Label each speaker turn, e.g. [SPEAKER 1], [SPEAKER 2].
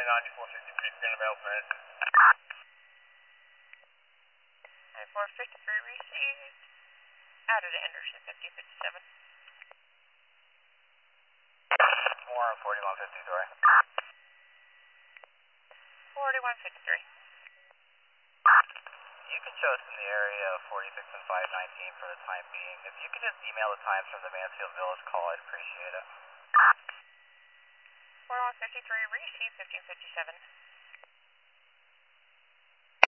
[SPEAKER 1] development. 9453 received. Out of Anderson, 5057.
[SPEAKER 2] More on 4153.
[SPEAKER 1] 4153.
[SPEAKER 2] You can show us in the area of 46 and 519 for the time being. If you could just email the times from the Mansfield Village call, I'd appreciate it.
[SPEAKER 1] 4153 received, 1557.